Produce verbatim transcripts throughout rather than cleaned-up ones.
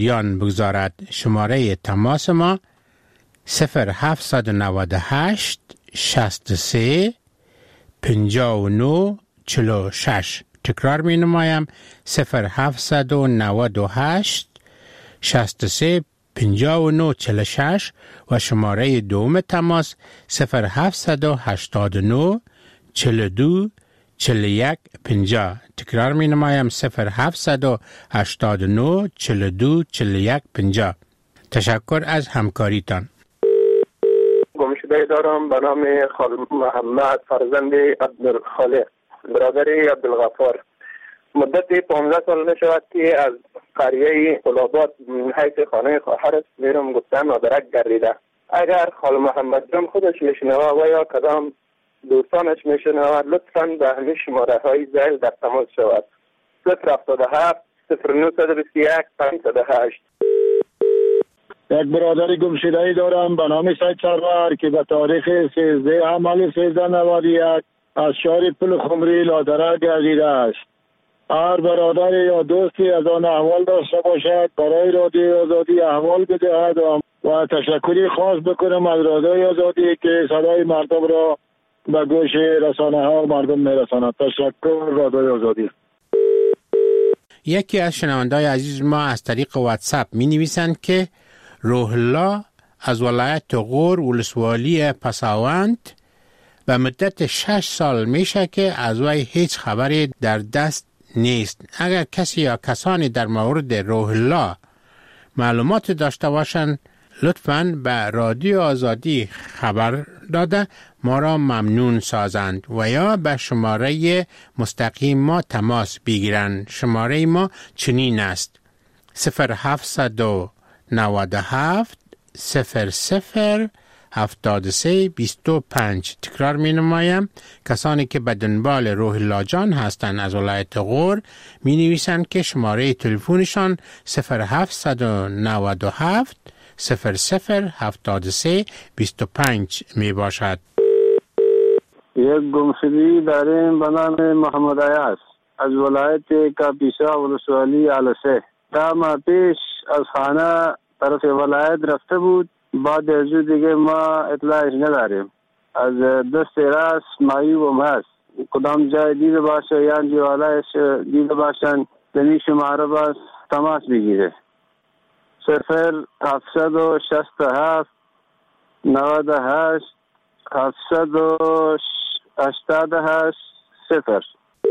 یان بگذارد. شماره تماس ما صفر هفت نه هشت شصت و سه پنجاه و نه چهل و شش. تکرار می نمایم صفر هفت نه هشت شصت و سه پنجاه و نه چهل و شش و شماره دوم تماس صفر هفت هشت نه چهل و دو چهل و یک پنجاه. تکرار می نمایم صفر هفت هشت نه چهل و دو چهل و یک پنجاه. تشکر از همکاریتان. گمشده دارم به نام خال محمد فرزند عبدالخالق برادر عبدالغفار. مدت پانزده سال می شود که از قریه قلابات حیث خانه خواهرش میرم گفتن مادرک گردیده. اگر خال محمد جان خودش میشنوه و یا کدام دوستانش میشنوه لطفاً به همین شماره های زیل در تماس شود. صفر هفتاد و هفت صفر نه بیست و یک پنجصد و هشت. یک برادر گمشده‌ای دارم به نام سید سرور که به تاریخ سیزده حمل سیزده نود و یک از شهر پل خمری لادره گردیده است. هر برادر یا دوستی از آن احوال داشته باشد برای رادیوی آزادی احوال بدهد و تشکری خاص بکنم از رادیوی آزادی که صدای مردم را به گوش رسانه ها و مردم میرساند. تشکر رادیوی آزادی. یکی از شنونده‌های عزیز ما از طریق واتساپ می نویسند که روح الله از ولایت غور ولسوالی پساوند و مدت شش سال میشه که از وی هیچ خبری در دست نیست. اگر کسی یا کسانی در مورد روح الله معلومات داشته باشند لطفاً به رادیو آزادی خبر داده ما را ممنون سازند و یا به شماره مستقیم ما تماس بگیرند. شماره ما چنین است صفر هفت نه هفت صفر صفر هفتاد و سه بیست و پنج. تکرار می نمایم کسانی که به دنبال روح الله جان هستند از ولایت غور می نویسند که شماره تلفنشان صفر هفت نه هفت صفر صفر هفتاد و سه بیست و پنج می باشد. یک گمشده‌ای داریم به نام محمد عیاض از ولایت کاپیسا ولسوالی علسه. تا ماه پیش از خانه طرف ولایت رفته بود. بعد از دیگه ما اطلاعش نداریم. از دست راست معیوب هم هست. کدام جای دیده باشه یا جوالایش دیده باشن دنی شماره باز تماس بگیره. صفر هفتصد و شست و هفت نود و هشت هفتصد و هشتاد و هشت صفر.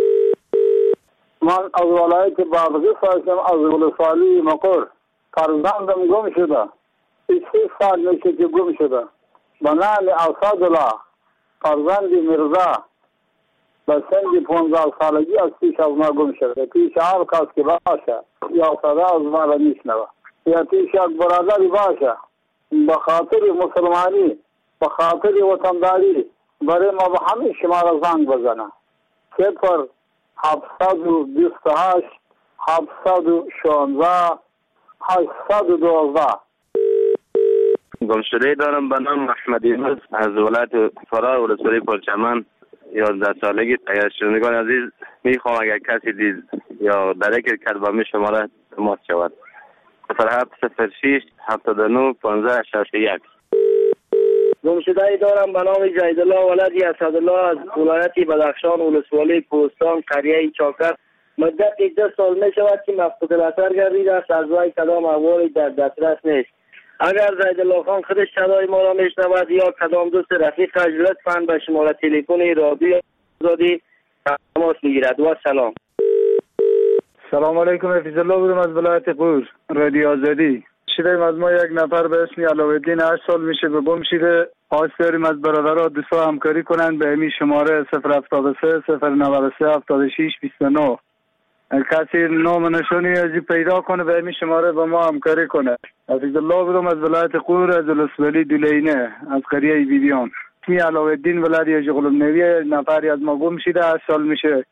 من از ولایت بابغی هستم از ولسوالی مقر. فرزندم گم شده. سی سال میشه که گم شده. به نام اسدالله فرزند مرزا به سن پانزده سالگی از پیش از ما گم شده. پیش هر کس که باشه یا صدا از ما را میشنوه یا پیش یک برادری باشه به خاطر مسلمانی به خاطر وطنداری برای ما به همین شماره زنگ بزنه. صفر هفتصد و بیست و هشت هفتصد و شانزده هشتصد و دوازده. گمشده‌ای دارم به نام احمد یونس از ولایت فرا ولسوالی پرچمن. یازده سالگی. اگر شنوندگان عزیز میخوام اگر کسی دید یا درک کرد با می شماره تماس شود. صفر هفت صفر شش هفتاد و نه پانزده شصت و یک. گمشده‌ای دارم به نام جیدالله ولدی اسدالله از ولایت بدخشان ولسوالی پوستان قریه چاکر. مدت ده سال می شود که مفقود الاثر گردیده است. از وی کدام احوالی در دسترس نیست. اگر جیدالله خان خودش صدای ما را میشنود یا کدام دوست رفیقش لطفاً به شماره تلفن رادیو آزادی تماس بگیرد. و سلام. سلام علیکم. حفیظ الله بودم از ولایت غور رادیو آزادی. شدیم از ما یک نفر به اسم علاءالدین هشت سال میشه به گم شده. خواست داریم از برادرها دوستا همکاری کنند به همین شماره صفر هفتاد و سه صفر نود و سه هفتاد و شش بیست و نه. کسی نام نشانی ازی پیدا کنه به همین شماره با ما همکاری کنه. حفیظ الله بودم از ولایت غور از ولسوالی دولینه از قریه بیبیان. اسمی علاءالدین ولدی جغلم نوی نفری از ما گم شده هشت سال میشه.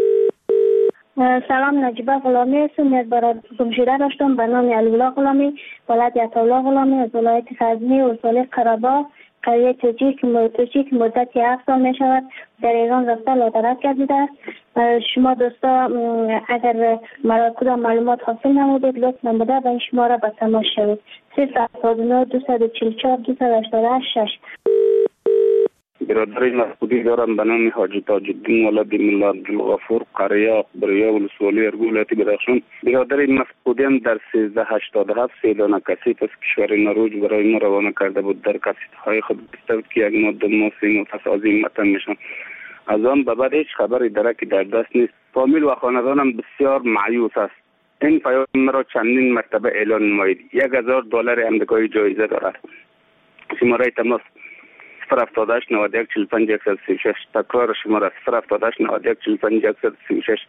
سلام، نجیبه غلامی هستم. یک برادر گم شده داشتم به نام علی‌الله غلامی ولایت عطاالله غلامی از ولایت غزنی ولسوالی قره‌باغ قریه توجیه که توجیه که مدتی هفت سال می شود در ایران رفته لادرک گردیده است. شما دوستا اگر مرا کدام معلومات حاصل نمودید لطف نموده به این شماره به تماس شوید. صفر هفتاد و نه دویست و چهل و چهار دویست و هشتاد و هشت شش. برادر مسعودی دارم به نام حاجی تاج الدین ولد ملا عبدالغفور قریه اخبریه ولسوالی ارگو ولایت بدخشان. برادر مسعودی در سیزده هشتاد و هفت سه دانه کسیت از کشور نروژ برای ما روانه کرده بود. در کسیت های خود گفته که یک ماده ماسین و تصازی متن میشن. از آن به بعد هیچ خبری درکی در دست نیست. فامیل و خاندانم بسیار مایوس است. این پیام مرا چندین مرتبه اعلان نمایید. یک هزار دلار امریکایی جایزه دارد. شماره تماس صفر هفتاد و هشت نود و یک چهل و پنج صد و سی و شش. تکرار شماره صفر هفتاد و هشت نود و یک چهل و پنج صد و سی و شش.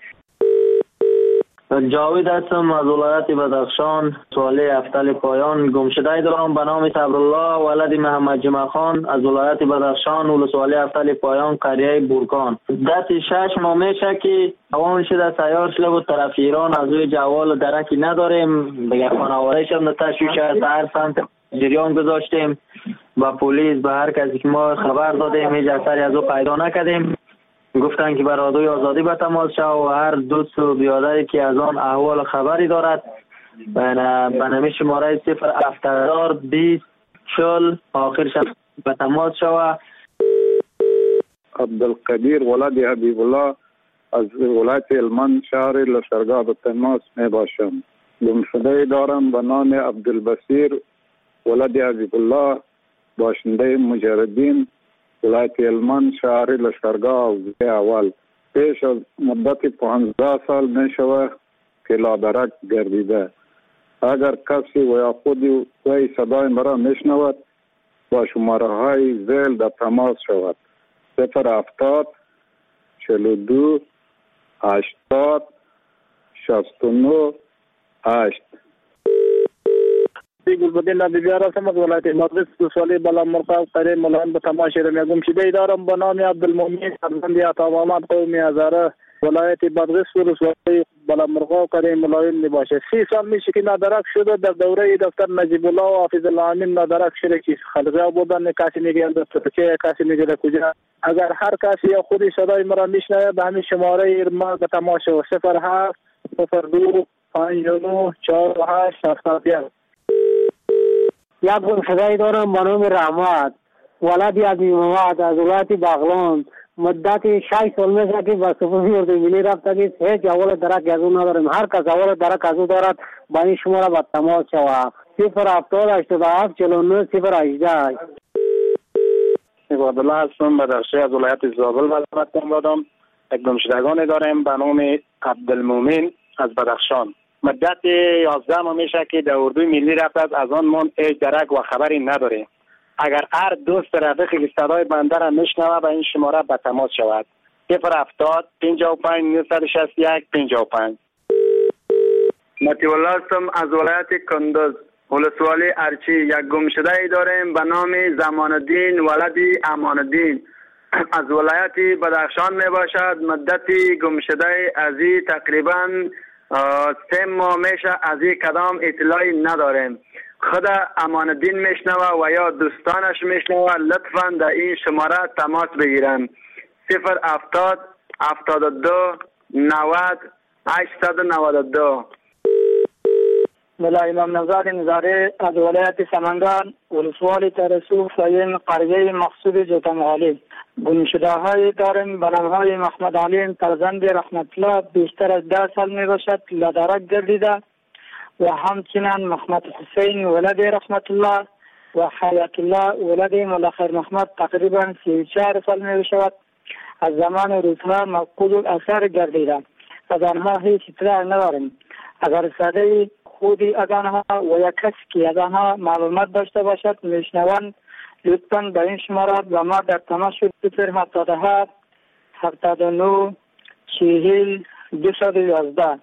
جاوید هستم از ولایت بدخشان. سوالی افتل پایان گمشده دارم به نام صبرالله ولد محمد جمع خان از ولایت بدخشان. ولسوالی افتل پایان قریه بورکان. دست شش ماه میشه که اوان شده سیار شده بود طرف ایران. از روی جوال درکی نداریم. بگه خانوارش هم تشویش است. هر سمت جریان گذاشتیم با پلیس به هر کسی که ما خبر دادیم هیچ اثری از او پیدا نکردیم. گفتن که برادوی آزادی به تماس شو و هر دوست و بیادری که از آن احوال خبری دارد به نمی شماره صفر هفتاد بیست چل آخرش به تماس شو. عبدالقدیر ولد حبیب الله از ولایت هلمند شهر لشکرگاه به تماس می باشم. گمشده دارم به نام عبدالبصیر ولد حبیب الله باشنده مجردین ولایت هلمند شهر لشکرگاه اول. پیش از مدت پانزده سال می شود که لادرک گردیده. اگر کسی و یا خودی وی صدای مرا می شنود با شماره های زیل در تماس شود. صفر هفتاد چهل و دو هشتاد شصت و نه هشت. گلبدین نبی بیار هستم از ولایت مغرب سوالی بالا مرقاب قریه ملایم به تماشا رو میگم شده دارم به نام عبدالمومن فرزند عطا محمد قومی هزاره ولایت بدغس ولسوالی بالا مرقاب قریه ملایم می باشه. سی سال میشه که نادرک شده. در دوره دفتر نجیب الله و حافظ الله امین نادرک شده که خلقه بودن. کسی میگه در ترکیه کسی میگه در کجا. اگر هر کسی یا خودی صدای مرا میشنوه به همین شماره ما به تماشا صفر هفت صفر دو پنج نه چهار هشت هفتاد یک. یک گمشده دارم به نام رحمت ولد عبی محمد از ولایت بغلان. مدت شش سال میشه که به سپاه ارد ملی رفته که هیچ اول درک از او نداریم. هر کس اول درک از او دارد با این شماره به تماس شود. صفر هفتاد هشتاد و هفت چهل و نه صفر هجده. عبادالله هستم بدخشی از ولایت زابل وزارت دارم. یک گمشدگان داریم به نام عبدالمومن از بدخشان. مدت یازده ماه میشه که در اردوی ملی رفته از آن من هیچ درک و خبری نداریم. اگر هر دوست رفیقی که صدای بنده را میشنوه به این شماره به تماس شود. صفر هفتاد پنجاه و پنج نهصد و شصت و یک پنجاه و پنج. مطیع الله هستم از ولایت کندوز ولسوالی ارچی. یک گمشده ای داریم به نام زمان الدین ولدی امان الدین از ولایت بدخشان می باشد. مدت گمشده ازی تقریبا سه ماه میشه. از این کدام اطلاعی نداریم. خود امان الدین میشنوه و یا دوستانش میشنوه لطفا در این شماره تماس بگیرن. صفر هفتاد هفتاد و دو نود هشتصد و نود و دو. ملا امام نزاد نظاره از ولایت سمنگان ولسوالی ترسو سایم قریه مقصود جوتمغالی. گمشده های داریم به نام های محمد علی فرزند رحمت الله بیشتر از ده سال می باشد لادرک گردیده و همچنین محمد حسین ولد رحمت الله و حیات الله ولد ملاخر محمد تقریبا سی و چهار سال می باشد. از زمان روزها مفقود الاثر گردیده. از آنها هیچ اطلاع نداریم. اگر صدای خودی از آنها و یا کسی که از آنها معلومات داشته باشد میشنوند لطفاً به این شماره با ما در تماس شد. صفر هفتاد و هفت هفتاد و نه چهل دویست و یازده.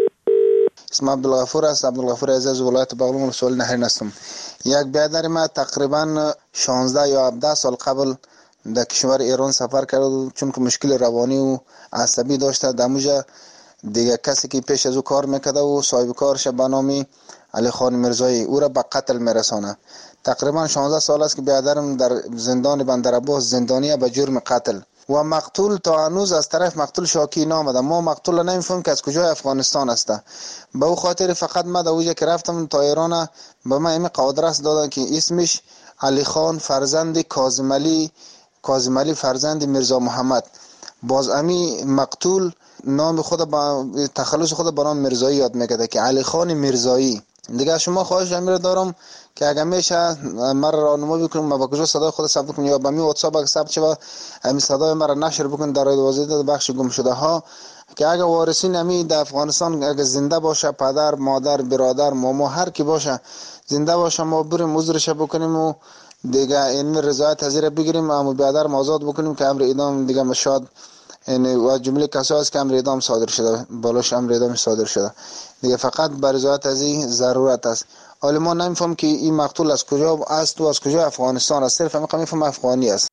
اسم عبدالغفور است. عبدالغفور عزیز ولایت بغلان ولسوالی نهرین هستم. یک برادر ما تقریبا شانزده یا هفده سال قبل در کشور ایران سفر کرد چون که مشکل روانی و عصبی داشته. دموجه دیگه کسی که پیش از او کار میکرده و صاحب کارش به نام علی خان میرزایی او را به قتل میرسانه. تقریبا شانزده سال است که برادرم در زندان بندرعباس زندانی به جرم قتل و مقتول تا هنوز از طرف مقتول شاکی نامده. ما مقتول نمیفهمیم که از کجای افغانستان است. به او خاطر فقط ما در اوجه که رفتم تا ایران به من این قادرست دادن که اسمش علی خان فرزند کاظم علی کاظم علی فرزند میرزا محمد. باز امی مقتول نام خود با تخلص خود به نام میرزایی یاد میکرده که علی خان میرزایی. دیگه شما خواهش امیر دارم که اگر میشه مرا راهنمایی بکنم ما با کجا صدای خود ثبت کنم یا با می واتساپ اگه ثبت شه همین صدای مرا نشر بکن در واسطه بخش گم شده ها که اگر وارثین امی در افغانستان اگر زنده باشه، پدر مادر برادر ماما هر کی باشه زنده باشه، ما بریم عذرش بکنیم و دیگه این رضایت حاضر بگیریم اما برادر آزاد بکنیم که امر اعدام دیگه مشاد یعنی و جمله کسایی است که امر اعدام صادر شده بالاش امر اعدام صادر شده دیگه فقط بر رضایت از این ضرورت است. حالا ما نمیفهم که این مقتول از کجا است و از کجا افغانستان است، صرف همین میفهم افغانی است.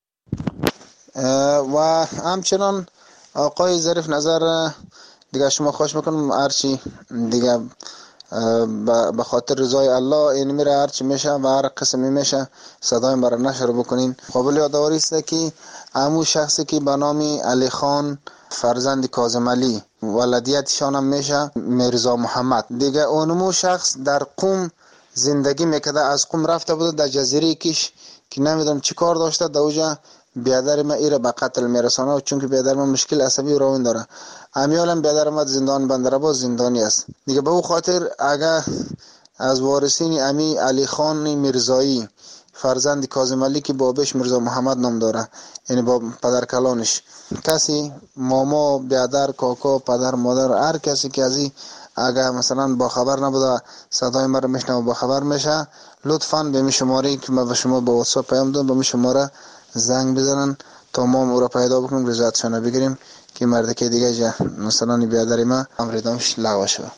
و همچنان آقای ظریف نظر دیگه شما خواهش میکنم هرچی دیگه به خاطر رضای الله این میره هرچی میشه و هر قسمی میشه صدای مرا نشر بکنین. قابل یادآوری است که همون شخصی که به نام علی خان فرزند کاظم علی ولدیتشان هم میشه میرزا محمد دیگه اونمو شخص در قم زندگی میکرده، از قم رفته بوده در جزیره کش که نمیدونم چی کار داشته در اوجا بیادر ما ایره به قتل میرسانه و چون که بیادر ما مشکل عصبی و روان داره امیالم بیادر ما زندان بندرعباس زندانی است دیگه. به او خاطر اگر از وارثین امی علی خان میرزایی فرزند کاظم علی که بابش میرزا محمد نام داره یعنی با پدر کلانش کسی ماما بیادر کاکا پدر مادر هر کسی که ازی اگر مثلا با خبر نبوده صدای ما رو میشنوه با خبر میشه لطفاً به می شماره که ما به شما با واتساپ پیام دادم به می شماره زنگ بزنن تا ما او را پیدا بکنیم رضایتشان بگیریم که مرد که دیگه جا مثلا بیادر ما امر اعدامش لغو شود.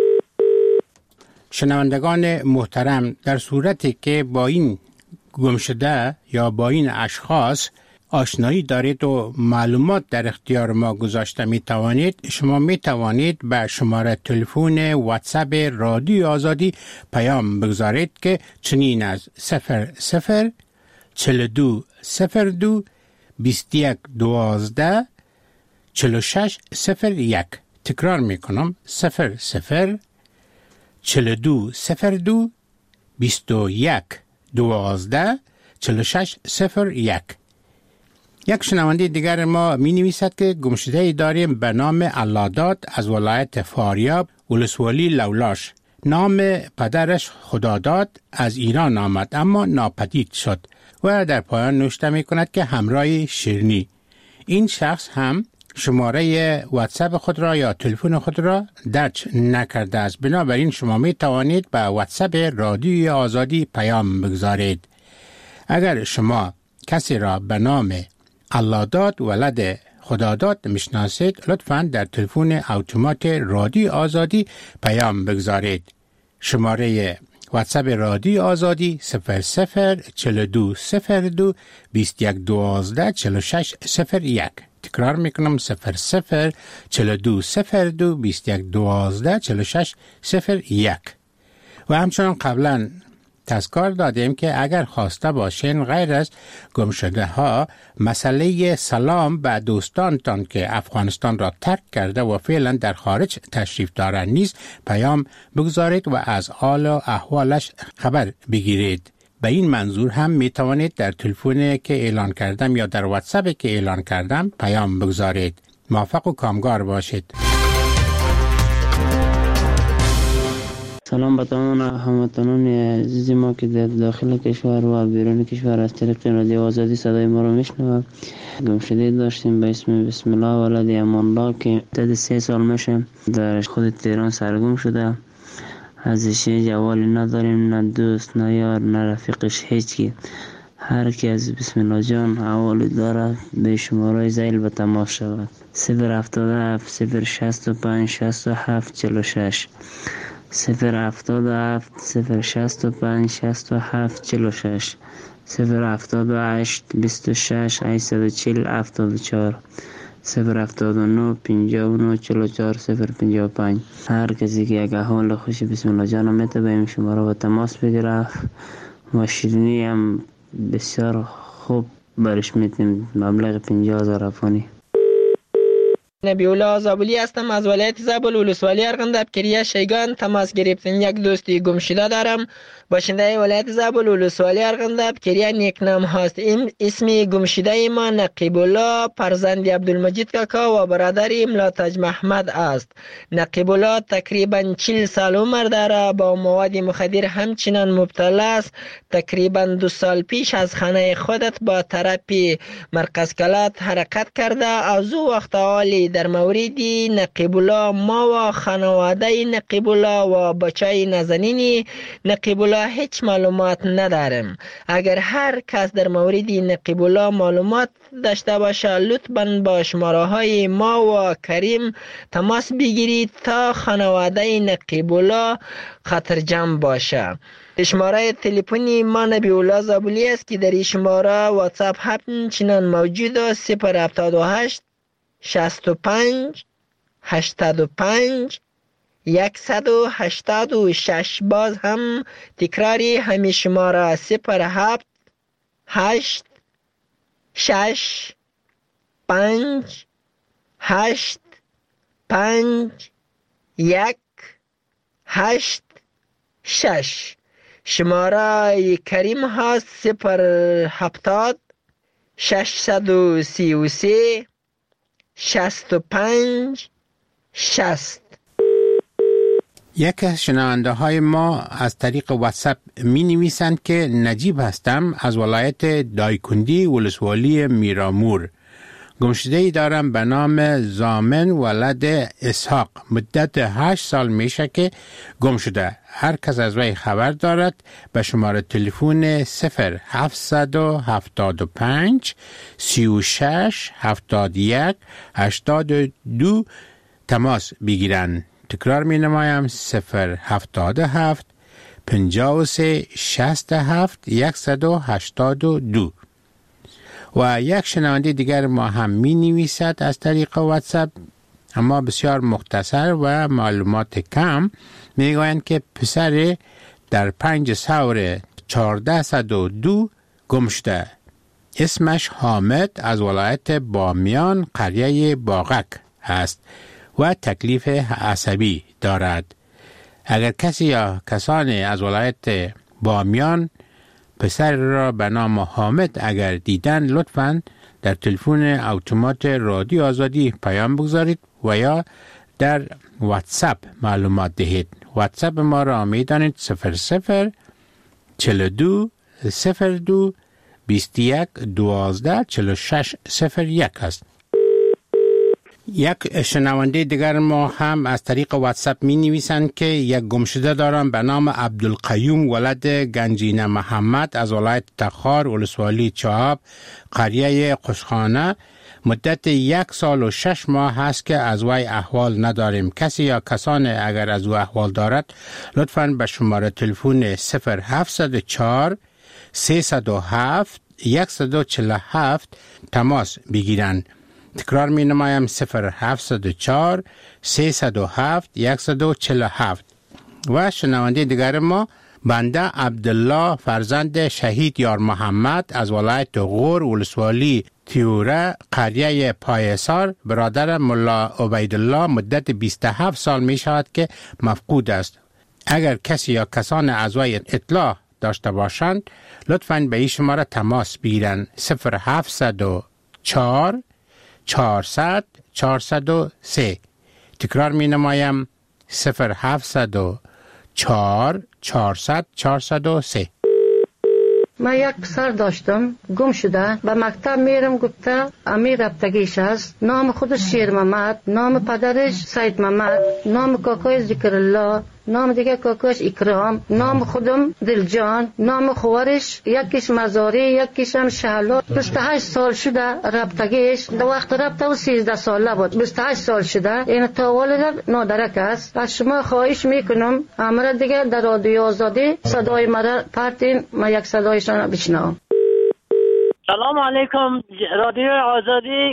شنوندگان محترم، در صورتی که با این گمشده یا با این اشخاص آشنایی دارید و معلومات در اختیار ما گذاشته می توانید شما می توانید به شماره تلفن واتساپ رادیو آزادی پیام بگذارید که چنین از صفر صفر چهل و دو صفر دو بیست و یک دوازده چهل و شش صفر یک. تکرار می کنم صفر صفر چهل و دو صفر دو بیست و یک دوازده چهل و شش صفر یک. یک شنونده دیگر ما می نویسد که گمشده داریم به نام علاداد از ولایت فاریاب ولسوالی لولاش. نام پدرش خداداد از ایران آمد اما ناپدید شد و در پایان نوشته می کند که همراه شیرنی. این شخص هم شماره واتساپ خود را یا تلفن خود را درج نکرده است. بنابراین شما می توانید به واتساپ رادیوی آزادی پیام بگذارید. اگر شما کسی را به نام علاداد ولد خداداد میشناسید لطفاً در تلفن اتومات رادیو آزادی پیام بگذارید. شماره واتساپ رادیو آزادی صفر صفر چهل و دو صفر دو بیست و یک دوازده چهل و شش صفر یک. تکرار میکنم صفر صفر چهل و دو صفر دو بیست و یک دوازده چهل و شش صفر یک. و همچنان قبلا تذکر دادیم که اگر خواسته باشین غیر از گمشده ها مسئله سلام به دوستانتان که افغانستان را ترک کرده و فعلا در خارج تشریف دارند نیز پیام بگذارید و از حال و احوالش خبر بگیرید. به این منظور هم می توانید در تلفن که اعلان کردم یا در واتساپ که اعلان کردم پیام بگذارید. موفق و کامگار باشید. سلام به تمام هموطنان عزیز ما که در داخل کشور و بیرون کشور از طریق رادیو آزادی صدای ما رو میشنوند. گمشده داشتیم به اسم بسم الله ولد امان الله که مدت سه سال میشه در خود تهران سرگم شده. ازش جوالی نداریم، نه دوست نه یار نه رفیقش، هیچکی. هر کی از بسم الله جان حوالی داره به شماره زیل به تماس شود. صفر هفتاد و هفت صفر شصت و پنج شصت و هفت چهل و شش صفر هفتاد و هفت صفر شصت و پنج شصت و هفت چهل و شش صفر هفتاد و هشت بیست و شش هشتصد و چهل هفتاد و چهار صفر هفتاد و نه پنجاه و نه چهل و چهار صفر پنجاه و پنج. هر کسی که یک احوال خوشی بسم الله جان میته به این شماره با تماس بگیره و شیرینی هم بسیار خوب برش میتیم، مبلغ پنجاه هزار افغانی. نبی الله زابلی هستم از ولایت زابل ولسوالی ارغنداب کریه شیگان تماس گرفتن. یک دوستی گم شده دارم، باشنده ولایت زابل ولسوالی ارغنداب کریه. نیک نام هست اسمی گم شده ما نقیب الله فرزند عبدالمجید کاکا و برادر ملاتج محمد است. نقیب الله تقریبا چهل سال عمر داره، با مواد مخدر همچنان مبتلا است. تقریبا دو سال پیش از خانه خودت با طرف مرکز کلات حرکت کرده. از او وقت حالی در مورد نقیب الله ما و خانواده نقیب الله و بچه نازنین نقیب الله هیچ معلومات ندارم. اگر هر کس در مورد نقیب الله معلومات داشته باشه لطفاً با شماره های ما و کریم تماس بگیرید تا خانواده نقیب الله خطرجم باشه. شماره تلفنی ما نبی الله زابلی است که در این شماره واتساپ همچنان موجود است. صفر هفتاد و هشت شصت و پنج هشتاد و پنج صد و هشتاد و شش. باز هم تکراری همین شماره صفر هفت هشت شش پنج هشت پنج یک هشت شش. شماره کریم هست صفر هفتاد ششصد و سی و سه شست و پنج شست. یک از شنونده های ما از طریق واتساپ می نویسند که نجیب هستم از ولایت دایکندی ولسوالی میرامور. گمشده‌ای دارم به نام زامن ولد اسحاق. مدت هشت سال میشه که گم شده. هر کس از وی خبر دارد به شماره تلفن صفر هفتصد و هفتاد و پنج سی و شش هفتاد و یک هشتاد و دو تماس بگیرند. تکرار می نمایم صفر هفتاد و هفت پنجاه و سه شصت و هفت صد و هشتاد و دو. و یک شنونده دیگر ما هم می نویسد از طریق واتساپ، اما بسیار مختصر و معلومات کم. می گویند که پسر در پنج سور چهارده صد و دو گم شده. اسمش حامد از ولایت بامیان قریه باغک است و تکلیف عصبی دارد. اگر کسی یا کسانی از ولایت بامیان پسر را به نام حامد اگر دیدن لطفاً در تلفن اتومات رادیو آزادی پیام بگذارید و یا در واتساپ معلومات دهید. واتساپ ما را می دانید صفر صفر چهل و دو صفر دو بیست و یک دوازده چهل و شش صفر یک است. یک شنونده دیگر ما هم از طریق واتساپ می نویسند که یک گمشده دارم به نام عبدالقیوم ولد گنجینه محمد از ولایت تخار ولسوالی چهاب قریه قشخانه. مدت یک سال و شش ماه هست که از وی احوال نداریم. کسی یا کسان اگر از او احوال دارد لطفاً به شماره تلفن صفر هفتصد و چهار سیصد و هفت صد و چهل و هفت تماس بگیرند. تکرار می نمایم صفر هفتصد و چهار سیصد و هفت صد و چهل و هفت. و شنونده دیگر ما بنده عبدالله فرزند شهید یار محمد از ولایت غور ولسوالی تیوره قریه پایسار برادر ملا عبیدالله مدت بیست و هفت سال می شود که مفقود است. اگر کسی یا کسان از وی اطلاع داشته باشند لطفاً به این شماره تماس بگیرند صفر هفتصد و چهار چهارصد چهارصد و سه. تکرار می نمایم صفر هفتصد و چهار چهارصد چهارصد و سه. من یک پسر داشتم گم شده، به مکتب میرم گفته امیر رفتگیش است. نام خودش شیر محمد، نام پدرش سید محمد، نام کاکای ذکر الله، نام دیگه کاکاش اکرام، نام خودم دلجان، نام خوارش یکیش مزاری یکیش هم شهلا. بیست و هشت سال شده رفتگیش. در وقت رفته و سیزده ساله بود. بیست و هشت سال شده. این تا والد نادرک است. از شما خواهش میکنم امر دیگه در رادیو آزادی صدای مرا پرتین، ما یک صدایشان بشنوم. سلام علیکم رادیو آزادی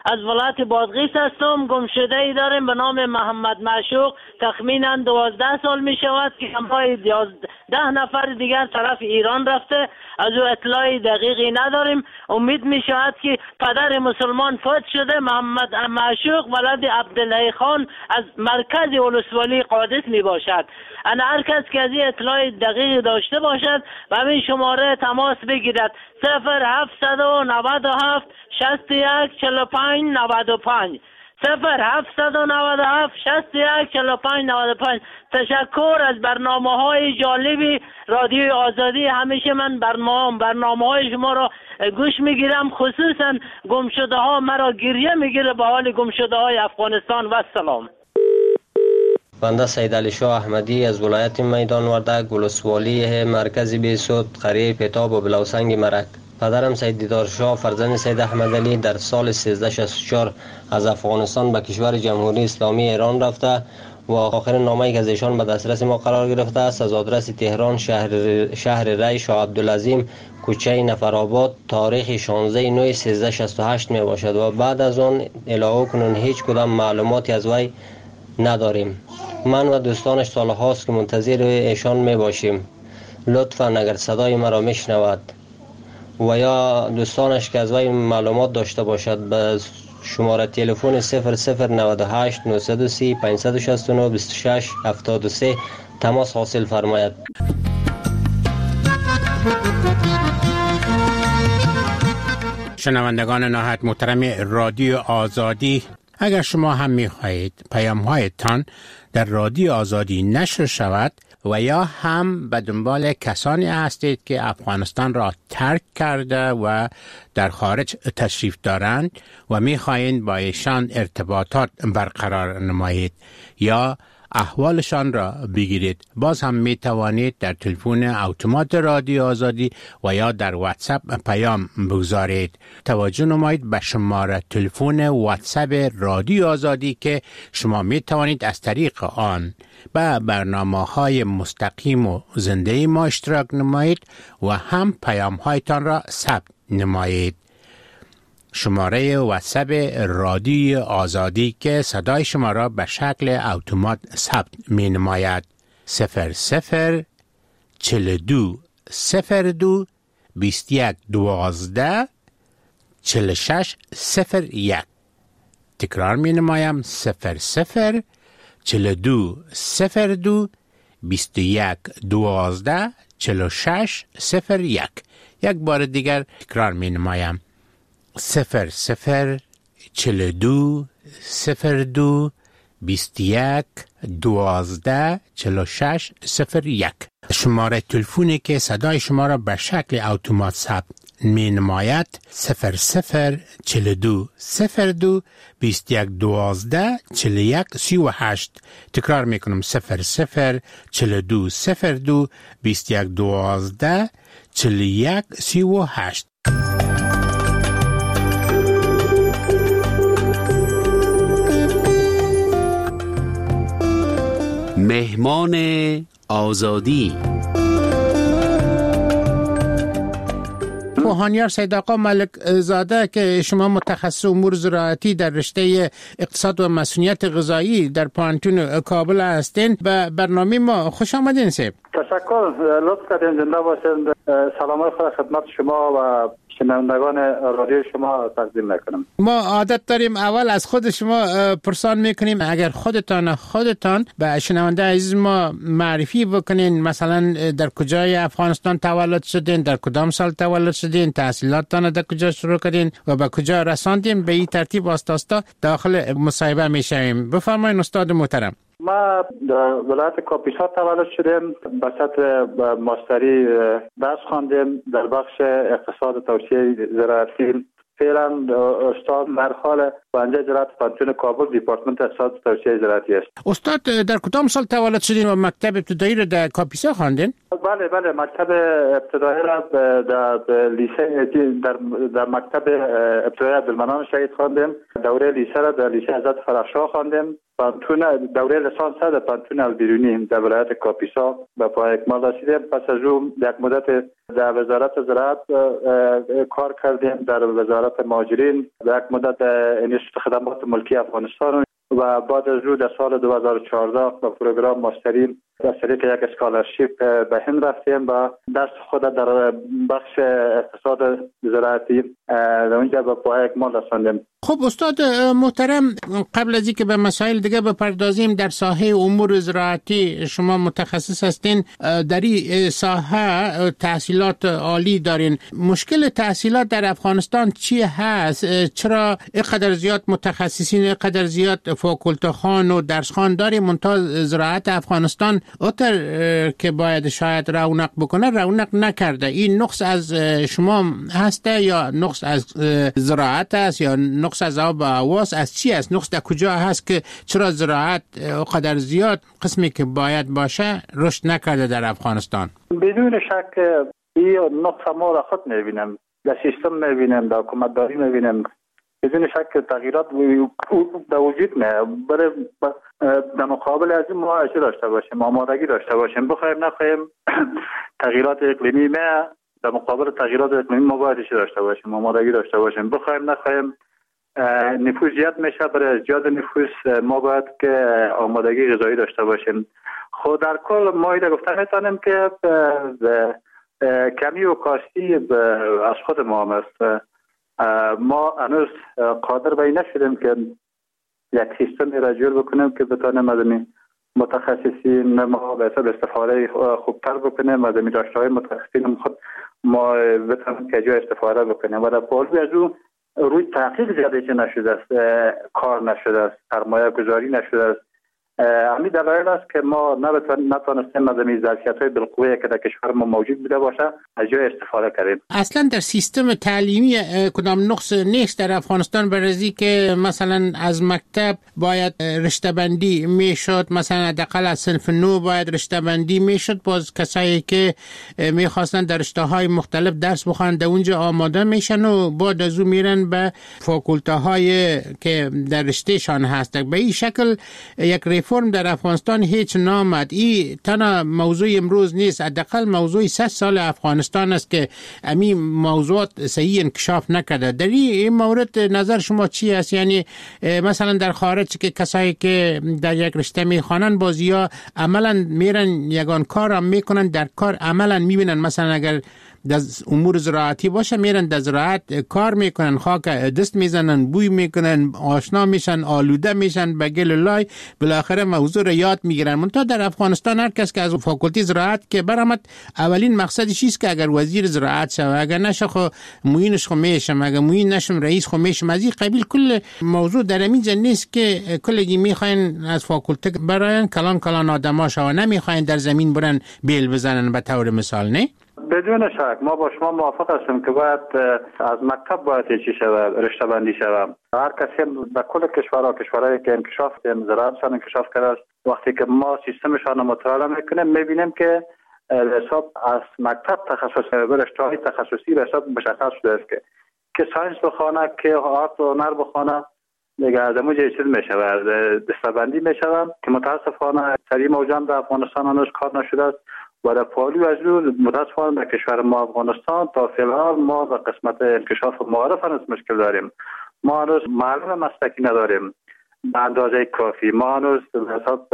از ولایت بادغیس هستم. گمشده ای داریم به نام محمد معشوق، تخمینا دوازده سال می شود که همراه ده نفر دیگر طرف ایران رفته. از او اطلاعی دقیقی نداریم. امید می شود که پدر مسلمان فوت شده. محمد معشوق ولد عبدالله خان از مرکز ولسوالی قادس می باشد. انا هر کس که از این اطلاع دقیق داشته باشد و همین شماره تماس بگیرد: صفر هفتصد و نود و هفت شصت و یک چهل و پنج نود و پنج صفر هفتصد و نود و هفت شصت و یک چهل و پنج نود و پنج. تشکر از برنامه های جالبی رادیو آزادی. همیشه من برنامه برنامه های شما را گوش میگیرم، خصوصا گمشده ها مرا گریه میگیره به حال گمشده های افغانستان. و سلام. بنده سید علی شاه احمدی از ولایت میدان وردک، ولسوالی مرکز بیسود، قریه پیتاب و بلوسنگ مرک. پدرم سید دیدار شاه فرزند سید احمد علی در سال سیزده شصت و چهار از افغانستان به کشور جمهوری اسلامی ایران رفته و آخرین نامه‌ای که از ایشان به دسترس ما قرار گرفته است از آدرس تهران، شهر شهر ری، شاه عبدالعظیم، کوچه نفرآباد، تاریخ شانزده نوامبر سیزده شصت و هشت می باشد و بعد از آن الهو کنون هیچ کدام معلوماتی از وی نداریم. من و دوستانش سال هاست که منتظر ایشان می باشیم. لطفاً اگر صدای مرا میشنود و یا دوستانش که از وی معلومات داشته باشد به شماره تلفن صفر صفر نود و هشت نهصد و سی پانصد و شصت و نه بیست و شش هفتاد و سه تماس حاصل فرماید. شنوندگان نهایت محترم رادیو آزادی، اگر شما هم می‌خواهید پیام‌هایتان در رادیو آزادی نشر شود و یا هم به دنبال کسانی هستید که افغانستان را ترک کرده و در خارج تشریف دارند و می‌خواهید با ایشان ارتباطات برقرار نمایید یا احوالشان را بگیرید، باز هم می توانید در تلفن اتومات رادیو آزادی و یا در واتساپ پیام بگذارید. توجه نمایید به شماره تلفن واتساپ رادیو آزادی که شما می توانید از طریق آن به برنامه های مستقیم و زنده ما اشتراک نمایید و هم پیام هایتان را ثبت نمایید. شماره واتساپ رادیو آزادی که صدای شما را به شکل اتومات ثبت می نماید: صفر صفر چهل و دو صفر دو بیست و یک دوازده چهل و شش صفر یک. تکرار می نمایم: صفر صفر چهل و دو صفر دو بیست و یک دوازده چهل و شش صفر یک. یک بار دیگر تکرار می نمایم: صفر صفر چهل و دو صفر دو بیست و یک دوازده چهل و شش صفر یک. شماره تلفنی که صدای شما را به شکل اتومات ثبت می نماید: صفر صفر چهل و دو صفر دو بیست و یک دوازده چهل و یک سی و هشت. تکرار می کنم: صفر صفر چهل و دو صفر دو بیست و یک دوازده چهل و یک سی و هشت. مهمان آزادی. پوهانیار سید آقا ملک زاده که شما متخصص امور زراعتی در رشته اقتصاد و مسئولیت غذایی در پانتون کابل هستین، به برنامه ما خوش آمدین. سید تشکر، لطف کردین. زنده باشین. سلام خدا خدمت شما و شنوندگان رادیو شما تقدیم میکنم. ما عادت داریم اول از خود شما پرسان میکنیم، اگر خودتان خودتان به شنونده عزیز ما معرفی بکنین، مثلا در کجای افغانستان تولد شدین، در کدام سال تولد شدین، تحصیلاتتان در کجا شروع کردین و به کجا رساندین، به این ترتیب آستاستا داخل مصاحبه میشویم. بفرمایید استاد محترم. ما در ولایت کاپیسا تولد شدیم. به سطح ماستری درس خواندیم در بخش اقتصاد توسعه زراعتی. فعلا استاد در حال بنجه زراعت پانتون کابل دیپارتمنت اقتصاد توسعه زراعتی است. استاد در کدام سال تولد شدین و مکتب ابتدایی را در کاپیسا خواندین؟ بله بله، مکتب ابتدایی را در لیسه در در مکتب ابتدایی عبدالمنان شهید خواندیم. دوره لیسه را در لیسه حضرت فرخشاه خواندیم. پانتون دوره لیسانس در پانتون البیرونی در ولایت کاپیسا به پای اکمال رسیدیم. پس از اون یک مدت در وزارت زراعت کار کردیم، در وزارت مهاجرین، در یک مدت انستیتوت خدمات ملکی افغانستان و بعد از او در سال دو هزار و چهارده با پروگرام ماستری در طریق یک اسکالرشیپ به هند رفتیم و درس خود در بخش اقتصاد زراعتی در اونجا به پای اکمال رساندیم. خب استاد محترم، قبل از اینکه به مسائل دیگه بپردازیم، در ساحه امور زراعتی شما متخصص هستین، در این ساحه تحصیلات عالی دارین. مشکل تحصیلات در افغانستان چی هست؟ چرا اینقدر زیاد متخصصین، اینقدر زیاد فاکولته خان و درس خان داریم، منتها زراعت افغانستان اوتر که باید شاید رونق بکنه رونق نکرده؟ این نقص از شما هسته یا نقص از زراعت است یا نقص از آب و هواست؟ از چی است؟ نقص در کجا هست که چرا زراعت قدر زیاد قسمی که باید باشه رشد نکرده در افغانستان؟ بدون شک این نقص ما را خود میبینم، در سیستم میبینم، در حکومت داری میبینم. بدون شک تغییرات در وجود میاد. برای در مقابل از این ما اجازه داشته باشیم، آمادگی داشته باشیم. بخوایم نخوایم تغییرات اقلیمی میاد، در مقابل تغییرات اقلیمی ما باید اجازه داشته باشیم، آمادگی داشته باشیم. بخوایم نخوایم نفوذ زیاد میشه، برای زیاد نفوذ ما باید که آمادگی غذایی داشته باشیم. خود در کل ما ایده گفته میتونیم که کمی و کاستی از خود ما هم است. ما هنوز قادر به این نشدیم که یک سیستمی را جور بکنیم که بتانیم از این متخصصین ما به حساب استفاده خوبتر بکنیم، از این داشته های متخصصین خود ما بتانیم که جای استفاده بکنیم. و در پالوی از اون روی تحقیق زیاده چه نشده است، کار نشده است، سرمایه گذاری نشده است. همین دلایل است که ما نتوانستیم از این ظرفیت‌های بالقوه که در کشور ما موجود بوده باشه از جای استفاده کردیم. اصلا در سیستم تعلیمی کدام نقص نیست در افغانستان؟ برای که مثلا از مکتب باید رشته بندی میشد، مثلا حداقل از صنف نو باید رشته بندی میشد، باز کسایی که میخواستن در رشته‌های مختلف درس بخوانند اونجا آماده میشن و بعد از اون میرن به فاکولته‌های که در رشتهشان هست. به این شکل یک ریفرم در افغانستان هیچ نامد. این تنها موضوع امروز نیست، حداقل موضوع صد سال افغانستان است که همین موضوعات صحیح انکشاف نکرده. در این مورد نظر شما چی است؟ یعنی مثلا در خارج که کسایی که در یک رشته میخوانن بازیا عملا میرن یگان کار هم میکنن، در کار عملا میبینن. مثلا اگر در امور زراعتی باشه میرن در زراعت کار میکنن، خاک دست میزنن، بوی میکنن، آشنا میشن، آلوده میشن به گل لای، بالاخره موضوع رو یاد میگیرن. منتها در افغانستان هر کس که از فاکولته زراعت که برآمد اولین مقصدش چیست که اگر وزیر زراعت شه، اگر نشه خو معینش خو میشم، اگر معین نشم رئیس خو میشم. از این قبیل کل موضوع در اینجا نیست که کلگی میخواین از فاکولته براین کلان کلان آدما شو، نمیخواین در زمین برن بیل بزنن به طور مثال. نه بدون شک ما با شما موافق هستیم که باید از مکتب باید چی شود، رشته بندی شود. هر کسی در کل کشورها کشورهایی که انکشاف دیم زراعتشان انکشاف کرده، وقتی که ما سیستمشان مطالعه میکنیم میبینیم که حساب از مکتب تخصص رشته های تخصصی به حساب مشخص شده است که که ساینس بخونه، که آرت و هنر بخونه، دیگه از اونجا چیز میشود، رشته بندی میشود که متاسفانه سری موجود در افغانستان هنوز کار نشده است. و در پالوی از اون متاسفانه در کشور ما افغانستان تا فعلا ما در قسمت انکشاف معارف هنوز مشکل داریم. ما هنوز معلم مسلکی نداریم به اندازه کافی. ما هنوز حساب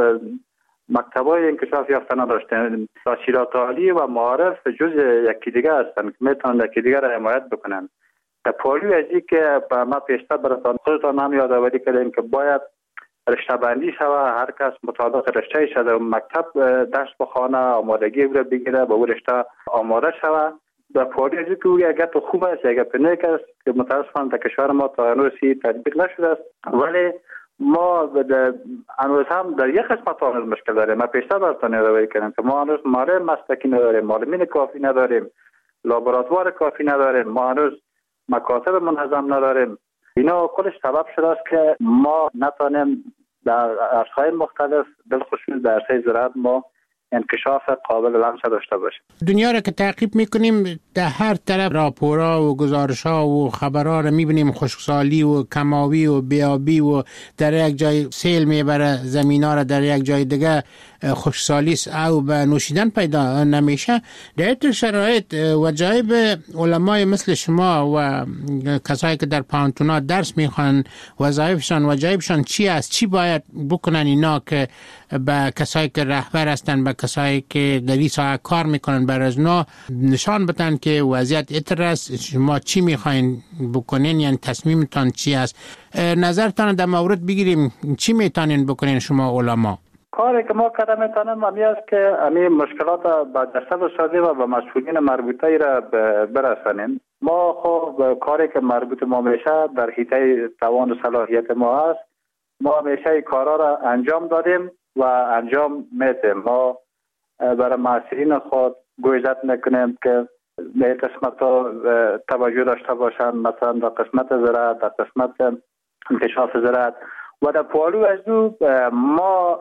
مکتبای انکشاف یافته نداشتیم. تحصیلات عالی و معارف جز یکی دیگه هستند که میتونن یکی دیگه را حمایت بکنن. در پالوی از این که ما پیشتر براتان خودتان هم یادآوری کردیم که باید رشته بندی شوه، هر کس مطابق رشته شده مکتب درس بخونه، آمادگی رو بگیره به اون رشته آماده شوه. در پاری از که او اگر تو خوب است اگر پنیک است که متاسفانه در کشور ما تا هنوزی تطبیق نشده است، ولی ما هنوز هم در یک قسمت هنوز مشکل داریم. ما پیشتر براتان یادآوری کردیم که ما هنوز معلم مسلکی نداریم، معلمین کافی نداریم، لابراتوار کافی نداریم، ما هنوز مکاتب منظم نداریم. اینا کلش سبب شده است که ما نتونیم در عرصه‌های مختلف بالخصوص در عرصه زراعت ما انکشاف قابل لمس داشته باشیم. دنیا را که تعقیب میکنیم در هر طرف راپورا و گزارش‌ها و خبرها را میبینیم، خشکسالی و کماوی و بیابی و در یک جای سیل میبره زمینا را، در یک جای دیگه خشکسالی او به نوشیدن پیدا نمیشه. در این شرایط وجایب علمای مثل شما و کسایی که در پانتونا درس میخوان وظایفشان وجایبشان چی است؟ چی باید بکنن اینا که به کسایی که رهبر هستن، به کسایی که در این ساحه کار میکنن، بر از اونا نشان بدن که وضعیت اتر است، شما چی میخواین بکنین، یعنی تصمیمتان چی است؟ نظرتان در مورد بگیریم، چی میتونین بکنین شما علما؟ کاری که ما کردن میتونیم همی است که همی مشکلات به جسد سازی و به مسئولین مربوطه را برسانیم. ما خب کاری که مربوط ما میشه در حیطه توان و صلاحیت ما است، ما همیشه کارا را انجام دادیم و انجام میدیم. ما برای مسئولین خود گویزت میکنیم که به قسمت ها توجه داشته باشند، مثلا در قسمت زراعت، در قسمت انکشاف زراعت و در پالو از دو ما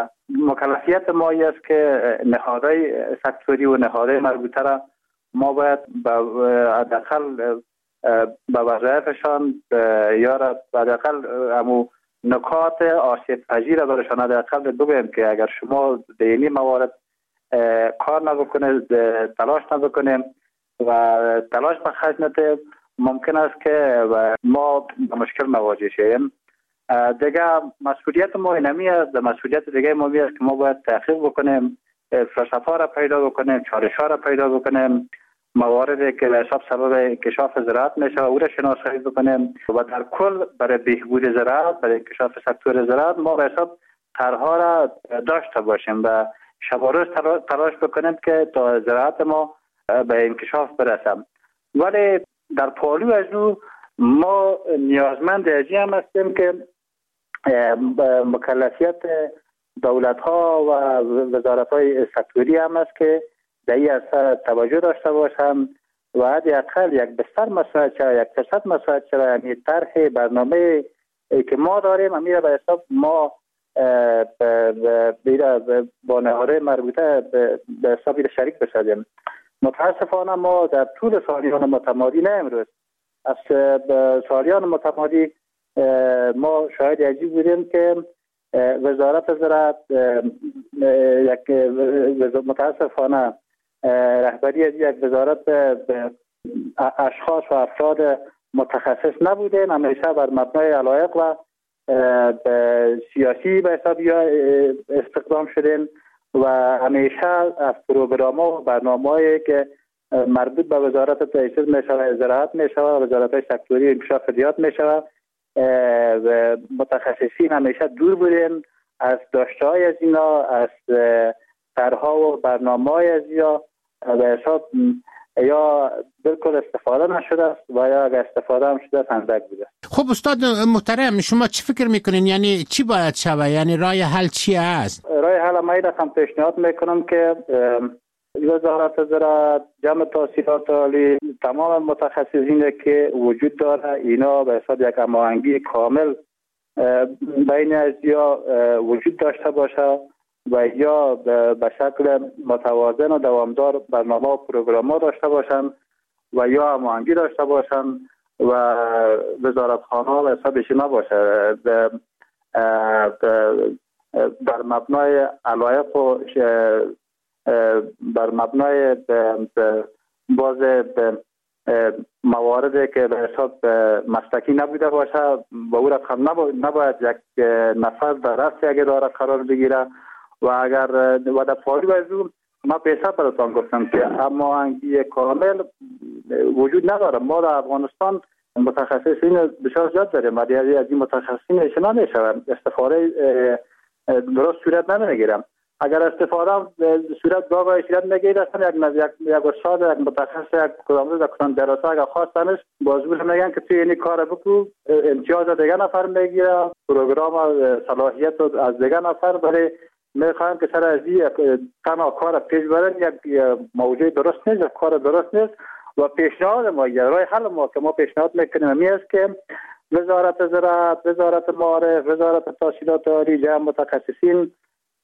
مکلفیت ما است که نهادهای سکتوری و نهادهای مربوطه را ما باید حداقل به وظایفشان یا حداقل امو نکات آسیب پذیر برشان حداقل بگوییم که اگر شما در این موارد کار نبکنید، تلاش نبکنیم و تلاش بخرج ندهیم، ممکن است که ما مشکل مواجه شویم. دیگه مسئولیت ما اینمی است، مسئولیت دیگه ما است که ما باید تحقیق بکنیم، فلسفه را پیدا بکنیم، چالش ها را پیدا بکنیم، مواردی که حساب سبب انکشاف زراعت میشه او را شناسایی بکنیم و در کل برای بهبود زراعت، برای انکشاف سکتور زراعت ما به حساب طرح‌ها را داشته باشیم و شب و روز تلاش بکنیم که تا زراعت ما به انکشاف برسیم. ولی در پالو از او ما نیازمند از این هم هستیم که مکلفیت دولت ها و وزارت های سکتوری هم است که در این اثر توجه داشته باشند و حداقل یک بستر مساعد شد، یک درصد مساعد شد، یعنی طرح برنامه که ما داریم امیر به حساب ما با نهادهای مربوطه به حساب شریک بشدیم. متاسفانه ما در طول سالیان متمادی، نه امروز، از سالیان متمادی ما شاهد عجیب بودیم که وزارت زراعت یک متاسفانه رهبری از یک وزارت اشخاص و افراد متخصص نبودن، همیشه بر مبنای علایق و سیاسی به حساب استخدام شدن و همیشه از پروگرام‌ها و برنامه‌هایی که مربوط به وزارت تأسیس میشود، زراعت میشود، وزارت های سکتوری انکشاف زراعت میشود، متخصصین همیشه دور بودن از داشته‌های از اینا، از طرح‌ها و برنامه‌های از اینا به حساب یا بالکل استفاده نشده است و یا اگر استفاده هم شده است اندک بوده. خب استاد محترم، شما چی فکر میکنین؟ یعنی چی باید شود؟ یعنی راه حل چی است؟ راه حل ما اینا هم پیشنهاد میکنم که وزارت زراعت، جمع تحصیلات عالی، تمام متخصصین که وجود داره اینا به حساب یک هماهنگی کامل بین از یا وجود داشته باشه و یا به شکل متوازن و دوامدار برنامه و پروگرام داشته باشن و یا هماهنگی داشته باشن و وزارتخانه به حسابش نباشه بر مبنای علایق و بر مبنای باز مواردی که به حساب مسلکی نبوده باشه و او را هم نباید یک نفر در رأس یک اداره قرار بگیره و اگر و در پاری وزو ما پیسه براتان گفتم که اما انگی کامل وجود نداره. ما در افغانستان متخصصین بسیار زیاد داریم ولی از این متخصصین اشنا نمیشون، استفاده درست صورت نمیگیرم. اگر استفاده صورت باقی صورت نگیرد اصلا یک یک استاد یک متخصص یک کدام روز کدام دراسه اگر خواستنش بازگوش میگن که توی این کار بکو امتیاز دیگه نفر میگیره، پروگرام صلاحیت از دیگه نفر، ولی میخوایم که سر از این تنها کار پیش برن یک موضوع درست نیست، یک کار درست نیست و پیشنهاد ما یا راه حل ما که ما پیشنهاد میکنیم می است که وزارت زراعت، وزارت معارف، وزارت تحصیلات عالی، جمع متخصصین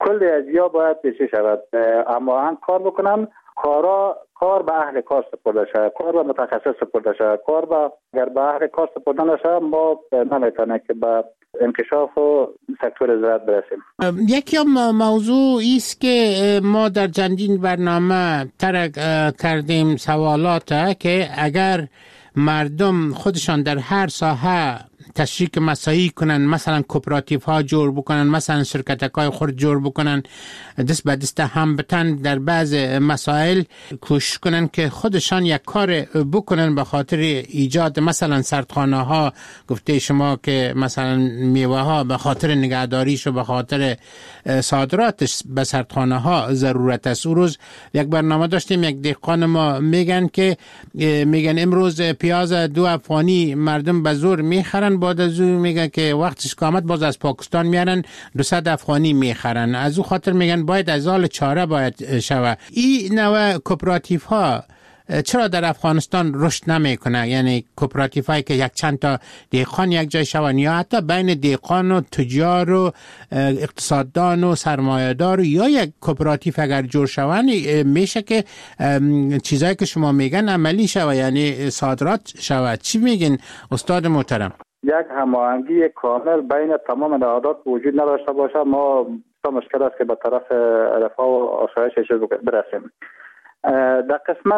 کل اجزا باید چی شود اما هم کار بکنن، کارا کار به اهل کار سپرده شود، کار به متخصص سپرده شود. کار به اگر به اهل کار سپرده نشود ما نمیتونیم که به انکشاف و سکتور زراعت برسیم. یکی موضوع است که ما در چندین برنامه ترک کردیم سوالات که اگر مردم خودشان در هر ساحه تشریک مساعی کنن، مثلا کوپراتیف ها جور بکنن، مثلا شرکت های خود جور بکنن، دست به دست هم بتن در بعض مسائل کوشش کنن که خودشان یک کار بکنن به خاطر ایجاد مثلا سردخانه ها. گفته شما که مثلا میوه ها به خاطر نگهداریش و به خاطر صادراتش به سردخانه ها ضرورت است. اون روز یک برنامه داشتیم، یک دهقان ما میگن که میگن امروز پیاز دو افغانی مردم به زور میخرن، بعد از او میگن که وقتش که آمد باز از پاکستان میارن دویست افغانی میخرن. از او خاطر میگن باید از حال چاره باید شوه. این نوع کوپراتیف ها چرا در افغانستان رشد نمیکنه؟ یعنی کوپراتیف هایی که یک چند تا دهقان یک جای شون، یا حتی بین دهقان و تجار و اقتصاددان و سرمایه‌دار، یا یک کوپراتیف اگر جور شون میشه که چیزایی که شما میگن عملی شوه، یعنی صادرات شوه. چی میگین استاد محترم؟ یک هماهنگی کامل بین تمام نهادات وجود نداشته باشه، ما مشکل است که به طرف رفاه و آسایش برسیم. در قسمت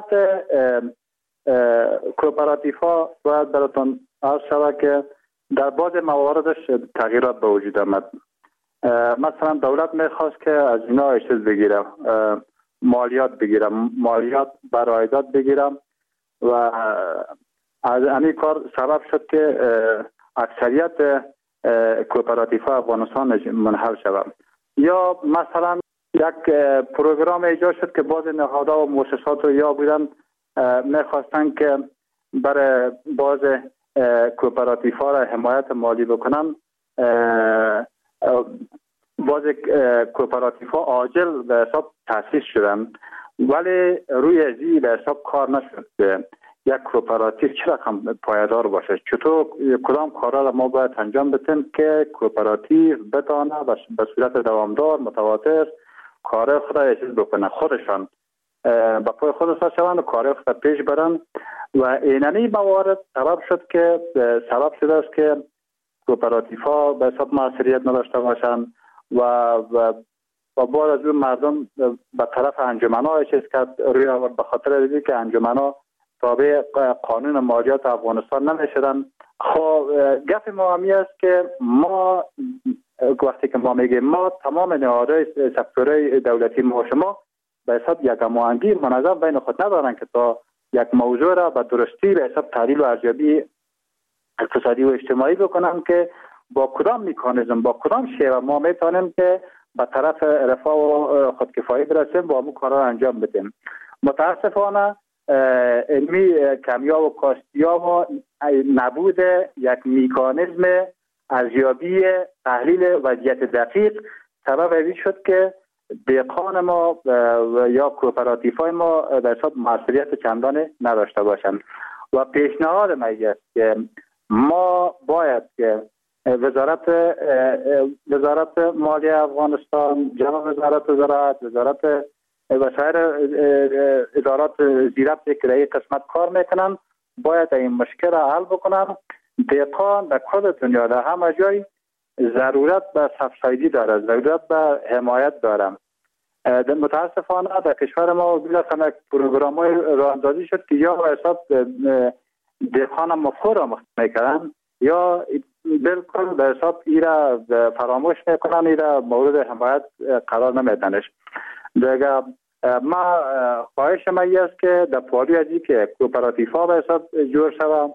کوپراتیف ها باید براتون عرض شود که در بعض مواردش تغییرات به وجود آمد. مثلا دولت میخواست که از اینا چیز بگیرم، مالیات بگیرم، مالیات بر عایدات بگیرم و از همین کار سبب شد که اکثریت کوپراتیف ها افغانستان منحل شود. یا مثلا یک پروگرام ایجاد شد که بعض نهادها و مؤسسات یا بودن میخواستن که برای بعض کوپراتیف ها را حمایت مالی بکنن. بعض کوپراتیف ها عاجل به حساب تأسیس شدن ولی روی ازی به حساب کار نشد. یک کوپراتیف چه رقم پایدار باشه، چطور کدام کارا را ما باید انجام بدیم که کوپراتیف بتانه به صورت دوامدار متواتر کار خود را چیز بکنه، خودشان با پای خودشان شوند و کار خود پیش برن. و اینمی موارد سبب شد که سبب شده است که کوپراتیف ها به حساب موثریت نداشته باشند و و بعد از اون مردم به طرف انجمن ها چیز کرد روی آورد، به خاطر دیدی که انجمن ها تابع قانون مالیات افغانستان نمیشدن. خب گپ ما همی است که ما وقتی که ما میگیم ما تمام نهادهای سکتورهای دولتی ما شما به حساب یک هماهنگی منظم بین خود ندارن که تا یک موضوع را به درستی به حساب تحلیل و ارزیابی اقتصادی و اجتماعی بکنن که با کدام مکانیزم با کدام شیوه ما میتونیم که به طرف رفاه و خودکفایی برسیم با همون کارا را انجام بدیم. متاسفانه علمی کمیاب و کاستیاب و نبود یک مکانیزم ارزیابی تحلیل وضعیت دقیق سبب این شد که دهقان ما یا کوپراتیف های ما به حساب موثریت چندانی نداشته باشند. و پیشنهاد ما است که ما باید که وزارت وزارت مالیه افغانستان، جناب وزارت زراعت، وزارت و سایر ادارات زیربطی که در این قسمت کار میکنن باید این مشکل را حل بکنن. دهقان در کل دنیا در همه جای ضرورت به سبسایدی داره، ضرورت به حمایت داره. متاسفانه در کشور ما بالاخره پروگرام های راه اندازی شد که یا به حساب دهقان مفهوم را مختلف میکنن یا بالکل به حساب ای را فراموش میکنن، ای را مورد حمایت قرار نمیدنش. دیگه ما خواهش ما است که در پالی ازی که کوپراتیف ها به حساب جور شود،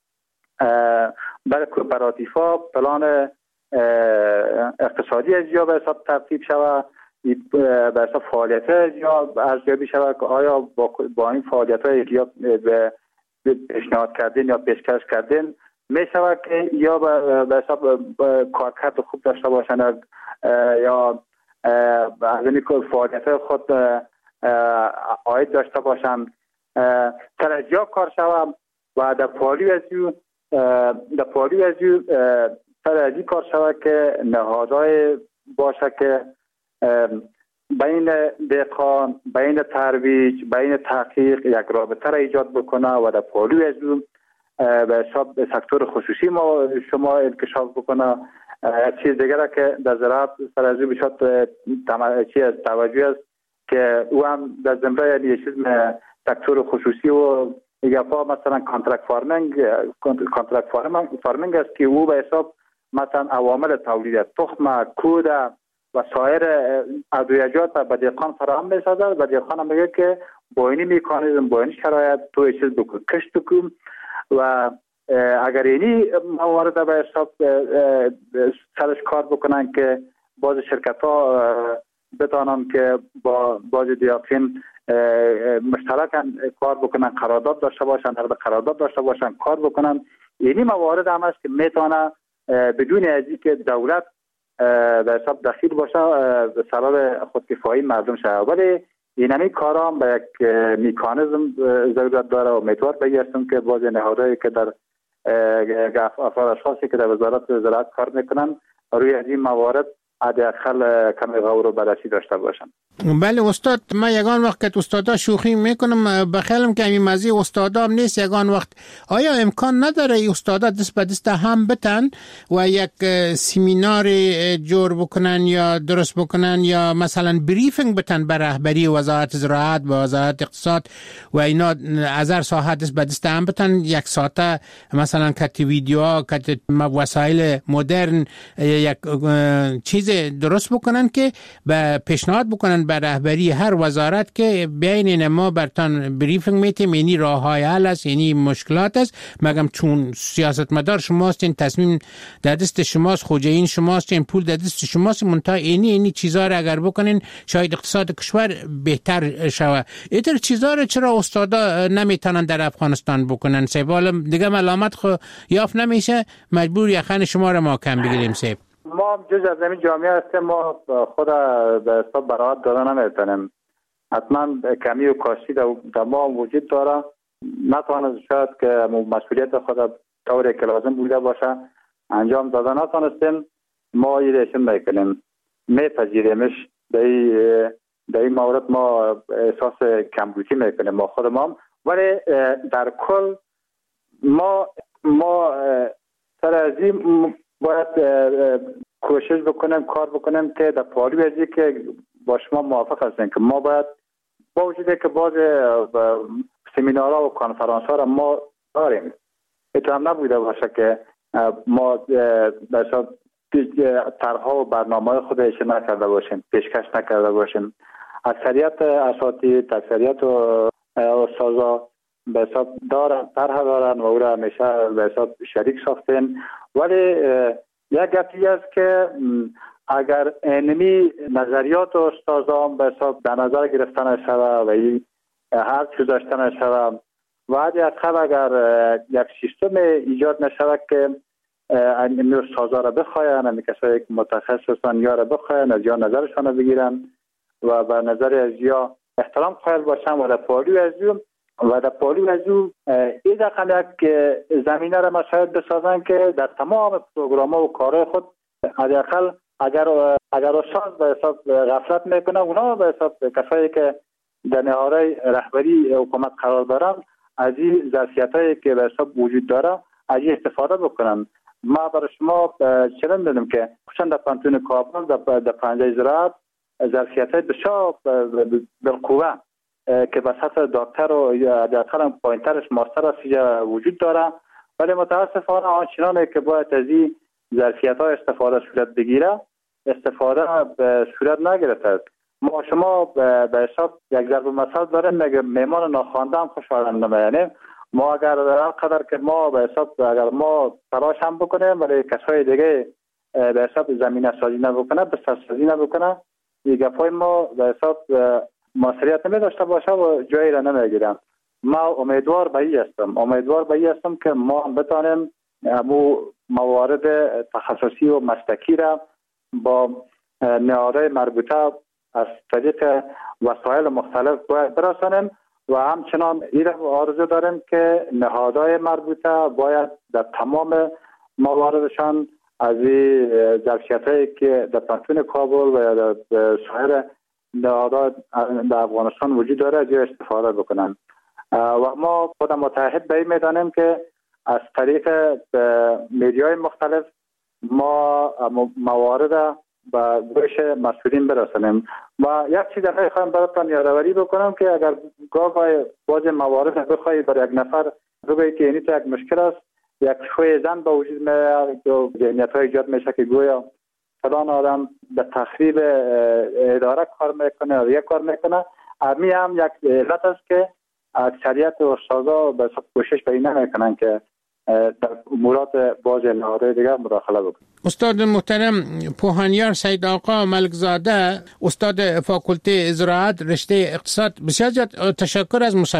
برای کوپراتیف ها پلان اقتصادی ازیا به حساب ترتیب شود، به حساب فعالیت ازیا ارزیابی شود که آیا با, با این فعالیت های ازیا به پیشنهاد کردین یا پیشکش کردین می شود که یا به حساب کارکرد خوب داشته باشند یا از این فعالیت خود عاید داشته باشند. ترجیح کار شود و در پالی ازیو در پالی ازیو ترجیح کار شود که نهادهای باشه که بین دهقان، بین ترویج، بین تحقیق یک رابطه را ایجاد بکنه و در پالوی از اون به حساب سکتور خصوصی ما شما انکشاف بکنه. چیز دیگر که در زراعت سر از بشد چیز توجه است که او هم در زمره یعنی چیز سکتور خصوصی و یگفا مثلا کانترکت فارمینگ کانترکت فارمینگ فارمینگ است که او به حساب مثلا عوامل تولید تخم، کود و سایر ادویجات به دهقان فراهم می‌سازد و دهقان هم میگه که با این مکانیزم با این شرایط تو چیز بکن کشت بکن و اگر اینی موارد به حساب سرش کار بکنن که باز شرکت ها بتانن که با باز دیاقین مشترکاً کار بکنن، قرارداد داشته باشن، نقد قرارداد داشته باشن، کار بکنن. اینی موارد هم است که میتونه بدون از اینکه دولت به حساب دخیل باشه سبب خودکفایی مردم شده. ولی اینمی کارا هم به یک مکانیزم ضرورت داره و امیدوار بگیرم که باز نهادهایی که در افراد اشخاصی که در وزارت زراعت کار میکنن روی از این موارد حداقل کمی غور و بررسی داشته باشن. بله استاد، من یگان وقت که استادا شوخی میکنم بخیلم که این مزی استادا هم نیست. یگان وقت آیا امکان نداره ای استادا دست به دست هم بتن و یک سیمینار جور بکنن یا درست بکنن یا مثلا بریفینگ بتن بر رهبری وزارت زراعت و وزارت اقتصاد و اینا از هر ساحه دست به دست هم بتن یک ساعته مثلا کت ویدیو کت وسایل مدرن یک چیز درست بکنن که به پیشنهاد بکنن بر رهبری هر وزارت که بین ما برتان بریفینگ میتیم یعنی راه های حل است، یعنی مشکلات است. مگم چون سیاستمدار شماست، این تصمیم در دست شماست، خوجین شماست، این پول در دست شماست، منتها اینی اینی چیزا را اگر بکنین شاید اقتصاد کشور بهتر شوه. اینطور چیزا را چرا استادا نمیتونن در افغانستان بکنن؟ سیبال دیگه ملامت خو یافت نمیشه، مجبور یخن شما را ما کم بگیریم. سیب ما جز از این جامعه هستیم، ما خود به حساب برآورد دادن نمیتونیم. حتما کمی و کاستی در ما وجود داره. نتوانست شاید که مسئولیت خود طوری که لازم بوده باشه انجام داده نتوانستیم. ما ایرشن میکنیم، میپذیریمش. در این مورد ما احساس کمبودی میکنیم ما خود ما. ولی در کل ما ما سر از این باید کوشش بکنیم، کار بکنیم که در پالوی ازی که با شما موافق هستیم که ما باید با وجودی که باز سمینارها و کنفرانس‌ها را ما داریم، اتو هم نبوده باشه که ما مثلا طرح‌ها و برنامه‌های خود اجرا نکرده باشیم، پیشکش نکرده باشیم. اکثریت اساتید، اکثریت استادا به حساب دارن، طرح دارن و او را همیشه به حساب شریک ساختن. ولی یک گپی است که اگر اینمی نظریات و استادان به حساب در نظر گرفتن شده و این هر چیز داشتن شده و حداقل اگر یک سیستم ایجاد نشود که اینمی استادا را بخواین، اینمی کسایی که متخصص هستن یا را بخواین از یا نظرشان را بگیرن و به نظر از یا احترام قائل باشن و در پالوی از و در پالوی از او این دقیقا یک زمینه را مشاهد بسازن که در تمام پروگرام ها و کارهای خود حداقل اگر اگر استاد به حساب غفلت میکنه، اونا به حساب کسایی که در نهادهای رهبری حکومت قرار دارن از این ظرفیت هایی که به حساب وجود داره از این استفاده بکنن. ما برای شما چنین دادیم که خصوصا در پانتون کابل در پنجه زراعت ظرفیت های بسیار بالقوه که به سطح دکتر و یا دکتر پایینترش ماستر است وجود داره، ولی متاسفانه آنچنانی که باید از این ظرفیت ها استفاده صورت بگیره استفاده به صورت نگرفته. ما شما به حساب یک ضرب مثل داریم، میگه میمان ناخوانده هم خوشایند نمیانه. ما اگر هر قدر که ما به حساب اگر ما تلاش هم بکنیم ولی کسای دیگه به حساب زمینه سازی نبکنه، بستر سازی نبکنه، دیگه پای ما به حساب موثریت نمی داشته باشه و جایی را نمیگیرم. ما امیدوار به این هستم امیدوار به این هستم که ما هم بتانیم امو موارد تخصصی و مسلکی را با نهادهای مربوطه از طریق وسایل مختلف باید برسانیم و همچنان این آرزو داریم که نهادهای مربوطه باید در تمام مواردشان از این ظرفیت‌هایی که در پانتون کابل و یا در سایر نهادها در افغانستان وجود داره از استفاده بکنن و ما خود متعهد به این میدانیم که از طریق میدیای مختلف ما موارد و گوش مسئولین برسانیم و یک چیز دیگه خواهم براتون یادآوری بکنم که اگر گاه باز موارد بخوای برای یک نفر بگویی که اینی تو یک مشکل است یک شوی زن با وجود میاد که ذهنیت های ایجاد میشه که گویا فلان آدم به تخریب اداره کار میکنه یا یک کار میکنه. امی هم یک علت است که اکثریت استادا به کوشش به این نمیکنن که در امورات باز نهادهای دیگر مداخله بکنن. استاد محترم پوهانیار سید آقا ملکزاده، استاد فاکولته زراعت رشته اقتصاد، بسیار زیاد تشکر از